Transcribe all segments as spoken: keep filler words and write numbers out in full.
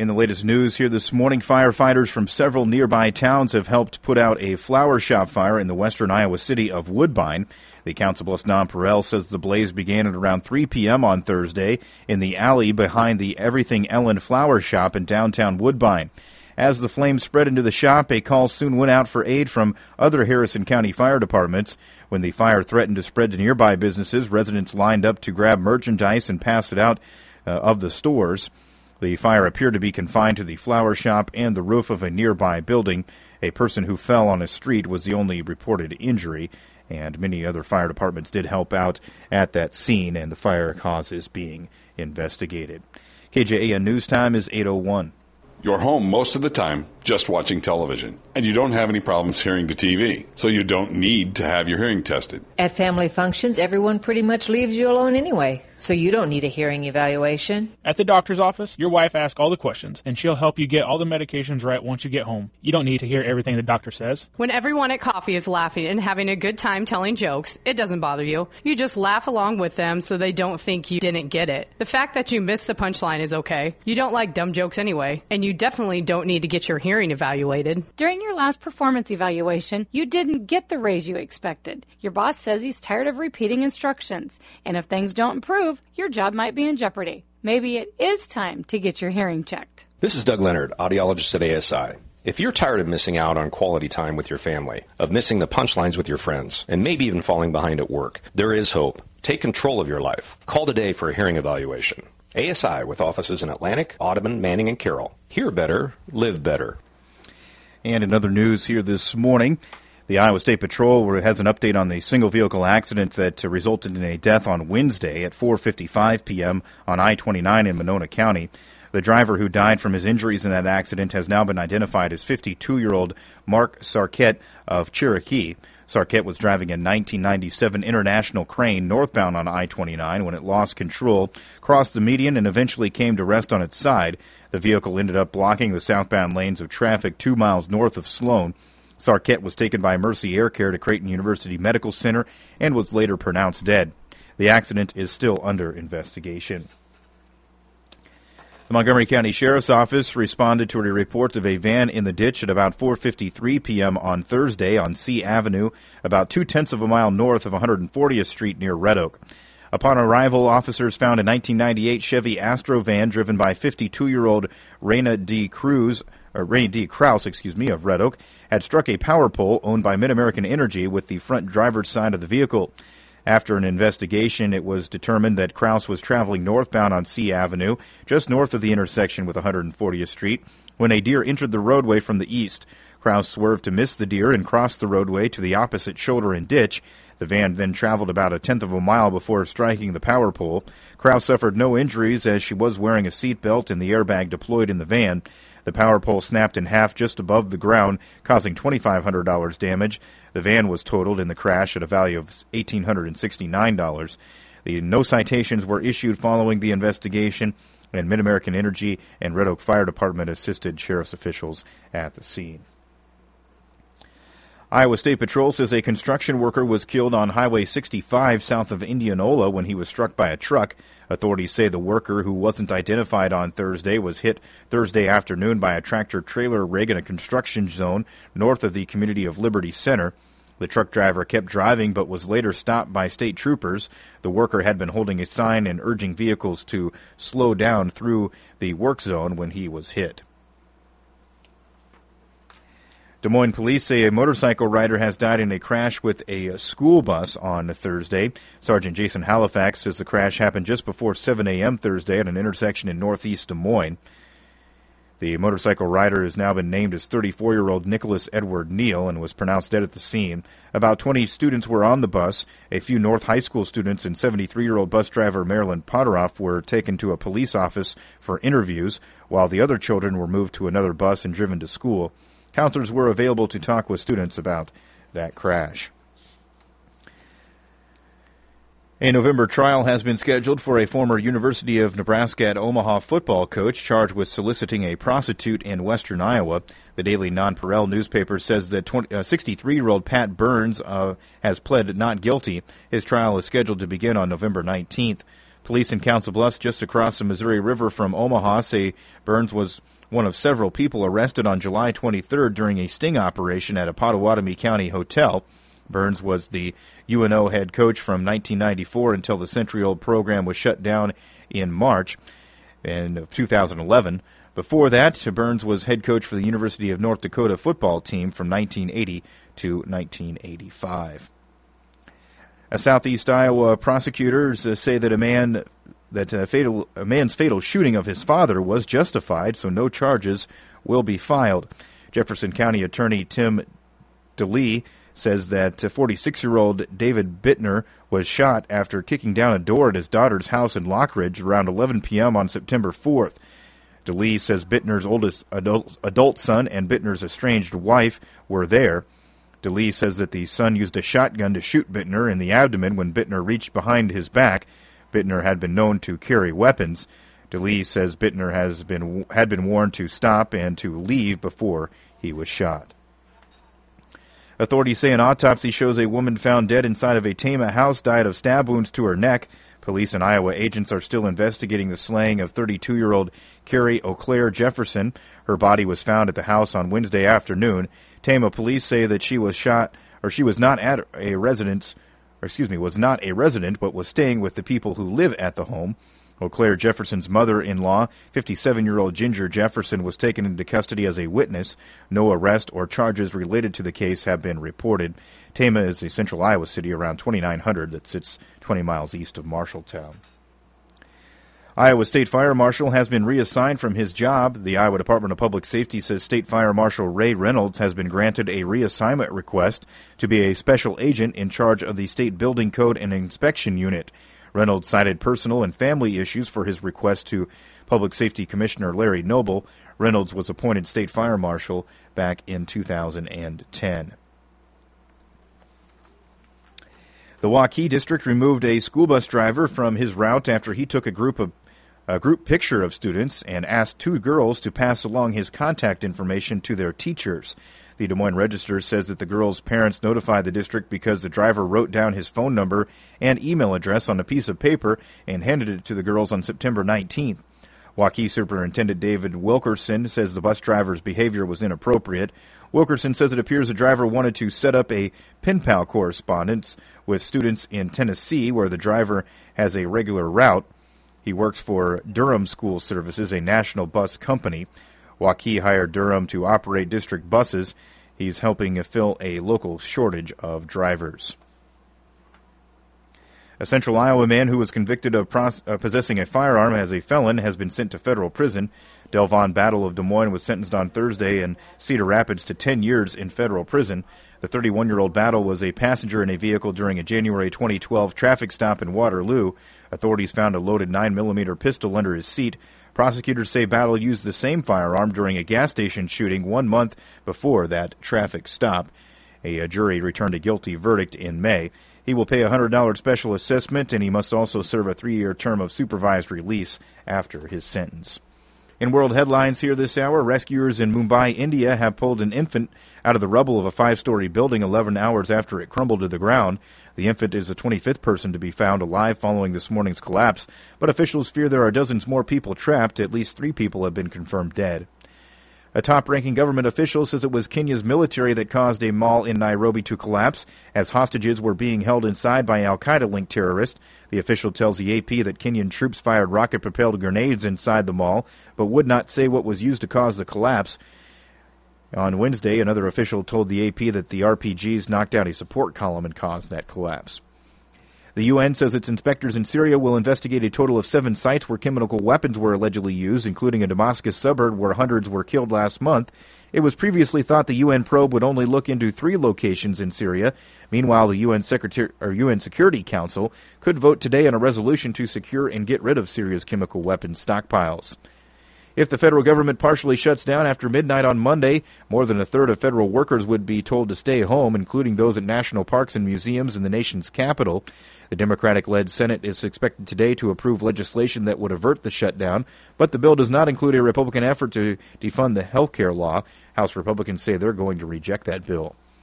In the latest news here this morning, firefighters from several nearby towns have helped put out a flower shop fire in the western Iowa city of Woodbine. The Council Bluffs Nonpareil says the blaze began at around three p.m. on Thursday in the alley behind the Everything Ellen flower shop in downtown Woodbine. As the flames spread into the shop, a call soon went out for aid from other Harrison County fire departments. When the fire threatened to spread to nearby businesses, residents lined up to grab merchandise and pass it out uh, of the stores. The fire appeared to be confined to the flower shop and the roof of a nearby building. A person who fell on a street was the only reported injury, and many other fire departments did help out at that scene, and the fire cause is being investigated. K J A N News Time is eight oh one. You're home most of the time just watching television, and you don't have any problems hearing the T V, so you don't need to have your hearing tested. At family functions, everyone pretty much leaves you alone anyway, so you don't need a hearing evaluation. At the doctor's office, your wife asks all the questions, and she'll help you get all the medications right once you get home. You don't need to hear everything the doctor says. When everyone at coffee is laughing and having a good time telling jokes, it doesn't bother you. You just laugh along with them so they don't think you didn't get it. The fact that you missed the punchline is okay. You don't like dumb jokes anyway, and you definitely don't need to get your hearing evaluated. During your last performance evaluation, you didn't get the raise you expected. Your boss says he's tired of repeating instructions, and if things don't improve, your job might be in jeopardy. Maybe it is time to get your hearing checked. This is Doug Leonard, audiologist at A S I. If you're tired of missing out on quality time with your family, of missing the punchlines with your friends, and maybe even falling behind at work, there is hope. Take control of your life. Call today for a hearing evaluation. A S I, with offices in Atlantic, Audubon, Manning, and Carroll. Hear better, live better. And in other news here this morning, the Iowa State Patrol has an update on the single-vehicle accident that uh, resulted in a death on Wednesday at four fifty-five p.m. on I twenty-nine in Monona County. The driver who died from his injuries in that accident has now been identified as fifty-two-year-old Mark Sarkett of Cherokee. Sarkett was driving a nineteen ninety-seven International Crane northbound on I twenty-nine when it lost control, crossed the median, and eventually came to rest on its side. The vehicle ended up blocking the southbound lanes of traffic two miles north of Sloan. Sarkett was taken by Mercy Air Care to Creighton University Medical Center and was later pronounced dead. The accident is still under investigation. The Montgomery County Sheriff's Office responded to a report of a van in the ditch at about four fifty-three p.m. on Thursday on C Avenue, about two-tenths of a mile north of one hundred fortieth Street near Red Oak. Upon arrival, officers found a nineteen ninety-eight Chevy Astro van driven by fifty-two-year-old Raina D. Cruz, or Raina D. Krause, excuse me, of Red Oak, had struck a power pole owned by Mid-American Energy with the front driver's side of the vehicle. After an investigation, it was determined that Krause was traveling northbound on C Avenue, just north of the intersection with one hundred fortieth Street, when a deer entered the roadway from the east. Krause swerved to miss the deer and crossed the roadway to the opposite shoulder and ditch. The van then traveled about a tenth of a mile before striking the power pole. Krause suffered no injuries as she was wearing a seatbelt and the airbag deployed in the van. The power pole snapped in half just above the ground, causing two thousand five hundred dollars damage. The van was totaled in the crash at a value of one thousand eight hundred sixty-nine dollars. The no citations were issued following the investigation, and Mid-American Energy and Red Oak Fire Department assisted sheriff's officials at the scene. Iowa State Patrol says a construction worker was killed on Highway sixty-five south of Indianola when he was struck by a truck. Authorities say the worker, who wasn't identified on Thursday, was hit Thursday afternoon by a tractor-trailer rig in a construction zone north of the community of Liberty Center. The truck driver kept driving but was later stopped by state troopers. The worker had been holding a sign and urging vehicles to slow down through the work zone when he was hit. Des Moines police say a motorcycle rider has died in a crash with a school bus on Thursday. Sergeant Jason Halifax says the crash happened just before seven a.m. Thursday at an intersection in northeast Des Moines. The motorcycle rider has now been named as thirty-four-year-old Nicholas Edward Neal and was pronounced dead at the scene. About twenty students were on the bus. A few North High School students and seventy-three-year-old bus driver Marilyn Potteroff were taken to a police office for interviews, while the other children were moved to another bus and driven to school. Counselors were available to talk with students about that crash. A November trial has been scheduled for a former University of Nebraska at Omaha football coach charged with soliciting a prostitute in western Iowa. The Daily Nonpareil newspaper says that sixty-three-year-old Pat Burns uh, has pled not guilty. His trial is scheduled to begin on November nineteenth. Police in Council Bluffs, just across the Missouri River from Omaha, say Burns was one of several people arrested on July twenty-third during a sting operation at a Pottawatomie County hotel. Burns was the U N O head coach from nineteen ninety-four until the century-old program was shut down in March in two thousand eleven. Before that, Burns was head coach for the University of North Dakota football team from nineteen eighty to nineteen eighty-five. A Southeast Iowa prosecutors uh, say that a man that uh, fatal a man's fatal shooting of his father was justified, so no charges will be filed. Jefferson County Attorney Tim DeLee says that forty-six-year-old David Bittner was shot after kicking down a door at his daughter's house in Lockridge around eleven p.m. on September fourth. DeLee says Bittner's oldest adult, adult son and Bittner's estranged wife were there. DeLee says that the son used a shotgun to shoot Bittner in the abdomen when Bittner reached behind his back. Bittner had been known to carry weapons. DeLee says Bittner has been had been warned to stop and to leave before he was shot. Authorities say an autopsy shows a woman found dead inside of a Tama house died of stab wounds to her neck. Police and Iowa agents are still investigating the slaying of thirty-two-year-old Carrie O'Claire Jefferson. Her body was found at the house on Wednesday afternoon. Tama police say that she was shot, or she was not at a residence, or excuse me, was not a resident, but was staying with the people who live at the home. O'Claire Jefferson's mother-in-law, fifty-seven-year-old Ginger Jefferson, was taken into custody as a witness. No arrest or charges related to the case have been reported. Tama is a central Iowa city around twenty-nine hundred that sits twenty miles east of Marshalltown. Iowa State Fire Marshal has been reassigned from his job. The Iowa Department of Public Safety says State Fire Marshal Ray Reynolds has been granted a reassignment request to be a special agent in charge of the State Building Code and Inspection Unit. Reynolds cited personal and family issues for his request to Public Safety Commissioner Larry Noble. Reynolds was appointed State Fire Marshal back in two thousand ten. The Waukee District removed a school bus driver from his route after he took a group of a group picture of students and asked two girls to pass along his contact information to their teachers. The Des Moines Register says that the girls' parents notified the district because the driver wrote down his phone number and email address on a piece of paper and handed it to the girls on September nineteenth. Waukee Superintendent David Wilkerson says the bus driver's behavior was inappropriate. Wilkerson says it appears the driver wanted to set up a pen pal correspondence with students in Tennessee, where the driver has a regular route. He works for Durham School Services, a national bus company. Waukee hired Durham to operate district buses. He's helping fill a local shortage of drivers. A central Iowa man who was convicted of pros- uh, possessing a firearm as a felon has been sent to federal prison. Delvon Battle of Des Moines was sentenced on Thursday in Cedar Rapids to ten years in federal prison. The thirty-one-year-old Battle was a passenger in a vehicle during a January twenty twelve traffic stop in Waterloo. Authorities found a loaded nine millimeter pistol under his seat. Prosecutors say Battle used the same firearm during a gas station shooting one month before that traffic stop. A, a jury returned a guilty verdict in May. He will pay a one hundred dollars special assessment, and he must also serve a three-year term of supervised release after his sentence. In world headlines here this hour, rescuers in Mumbai, India have pulled an infant out of the rubble of a five-story building eleven hours after it crumbled to the ground. The infant is the twenty-fifth person to be found alive following this morning's collapse, but officials fear there are dozens more people trapped. At least three people have been confirmed dead. A top-ranking government official says it was Kenya's military that caused a mall in Nairobi to collapse as hostages were being held inside by al-Qaeda-linked terrorists. The official tells the A P that Kenyan troops fired rocket-propelled grenades inside the mall, but would not say what was used to cause the collapse. On Wednesday, another official told the A P that the R P Gs knocked out a support column and caused that collapse. The U N says its inspectors in Syria will investigate a total of seven sites where chemical weapons were allegedly used, including a Damascus suburb where hundreds were killed last month. It was previously thought the U N probe would only look into three locations in Syria. Meanwhile, the U N Secretary, or U N Security Council could vote today on a resolution to secure and get rid of Syria's chemical weapons stockpiles. If the federal government partially shuts down after midnight on Monday, more than a third of federal workers would be told to stay home, including those at national parks and museums in the nation's capital. The Democratic-led Senate is expected today to approve legislation that would avert the shutdown, but the bill does not include a Republican effort to defund the health care law. House Republicans say they're going to reject that bill.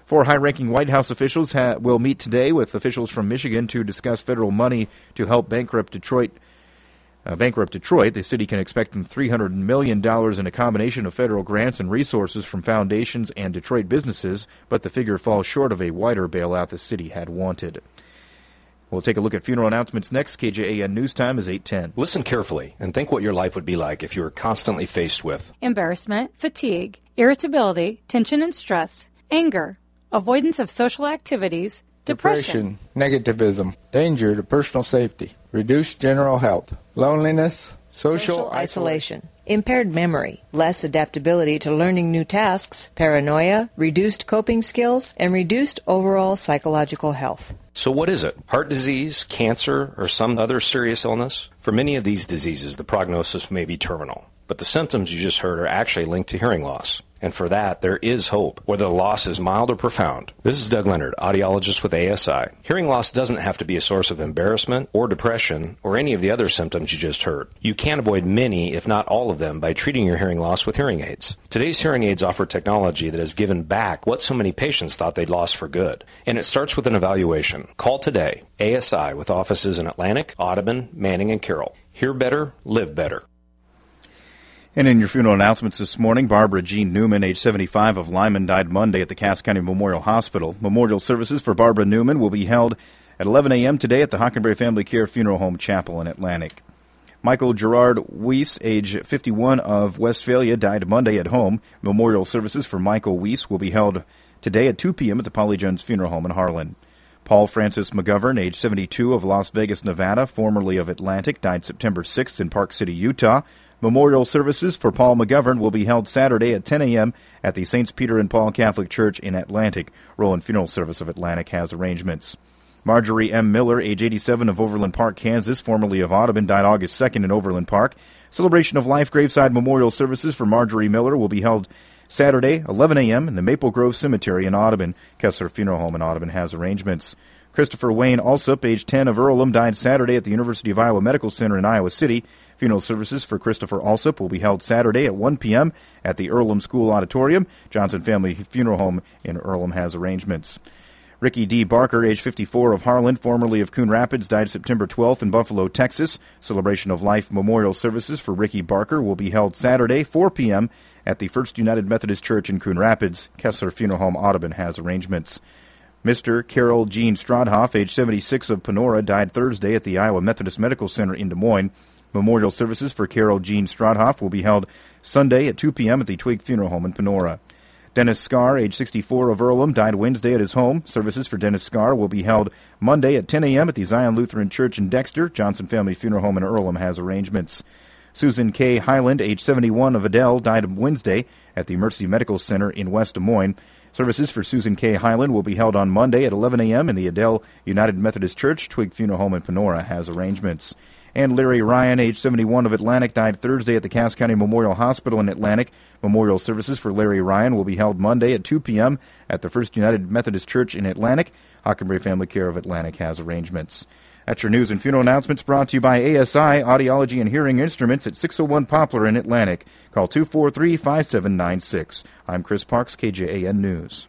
Four high-ranking White House officials ha- will meet today with officials from Michigan to discuss federal money to help bankrupt Detroit. Uh, bankrupt Detroit, the city can expect three hundred million dollars in a combination of federal grants and resources from foundations and Detroit businesses, but the figure falls short of a wider bailout the city had wanted. We'll take a look at funeral announcements next. K J A N News Time is eight ten. Listen carefully and think what your life would be like if you were constantly faced with embarrassment, fatigue, irritability, tension and stress, anger, avoidance of social activities, depression, depression, negativism, danger to personal safety, reduced general health, loneliness, social, social isolation. isolation, impaired memory, less adaptability to learning new tasks, paranoia, reduced coping skills, and reduced overall psychological health. So what is it? Heart disease, cancer, or some other serious illness? For many of these diseases, the prognosis may be terminal, but the symptoms you just heard are actually linked to hearing loss. And for that, there is hope, whether the loss is mild or profound. This is Doug Leonard, audiologist with A S I. Hearing loss doesn't have to be a source of embarrassment or depression or any of the other symptoms you just heard. You can avoid many, if not all of them, by treating your hearing loss with hearing aids. Today's hearing aids offer technology that has given back what so many patients thought they'd lost for good. And it starts with an evaluation. Call today, A S I, with offices in Atlantic, Audubon, Manning, and Carroll. Hear better, live better. And in your funeral announcements this morning, Barbara Jean Newman, age seventy-five, of Lyman, died Monday at the Cass County Memorial Hospital. Memorial services for Barbara Newman will be held at eleven a.m. today at the Hockenberry Family Care Funeral Home Chapel in Atlantic. Michael Gerard Weiss, age fifty-one, of Westphalia, died Monday at home. Memorial services for Michael Weiss will be held today at two p.m. at the Polly Jones Funeral Home in Harlan. Paul Francis McGovern, age seventy-two, of Las Vegas, Nevada, formerly of Atlantic, died September sixth in Park City, Utah. Memorial services for Paul McGovern will be held Saturday at ten a.m. at the Saints Peter and Paul Catholic Church in Atlantic. Roland Funeral Service of Atlantic has arrangements. Marjorie M. Miller, age eighty-seven, of Overland Park, Kansas, formerly of Audubon, died August second in Overland Park. Celebration of Life Graveside Memorial services for Marjorie Miller will be held Saturday, eleven a.m. in the Maple Grove Cemetery in Audubon. Kessler Funeral Home in Audubon has arrangements. Christopher Wayne Alsop, age ten, of Earlham, died Saturday at the University of Iowa Medical Center in Iowa City. Funeral services for Christopher Alsop will be held Saturday at one p.m. at the Earlham School Auditorium. Johnson Family Funeral Home in Earlham has arrangements. Ricky D. Barker, age fifty-four, of Harlan, formerly of Coon Rapids, died September twelfth in Buffalo, Texas. Celebration of Life memorial services for Ricky Barker will be held Saturday, four p.m. at the First United Methodist Church in Coon Rapids. Kessler Funeral Home Audubon has arrangements. Mister Carol Jean Strodhoff, age seventy-six, of Panora, died Thursday at the Iowa Methodist Medical Center in Des Moines. Memorial services for Carol Jean Strodhoff will be held Sunday at two p.m. at the Twig Funeral Home in Panora. Dennis Scar, age sixty-four, of Earlham, died Wednesday at his home. Services for Dennis Scar will be held Monday at ten a.m. at the Zion Lutheran Church in Dexter. Johnson Family Funeral Home in Earlham has arrangements. Susan K. Highland, age seventy-one, of Adel, died Wednesday at the Mercy Medical Center in West Des Moines. Services for Susan K. Highland will be held on Monday at eleven a.m. in the Adel United Methodist Church. Twig Funeral Home in Panora has arrangements. And Larry Ryan, age seventy-one, of Atlantic, died Thursday at the Cass County Memorial Hospital in Atlantic. Memorial services for Larry Ryan will be held Monday at two p.m. at the First United Methodist Church in Atlantic. Hockenberry Family Care of Atlantic has arrangements. That's your news and funeral announcements brought to you by A S I Audiology and Hearing Instruments at six oh one Poplar in Atlantic. Call two four three, five seven nine six. I'm Chris Parks, K J A N News.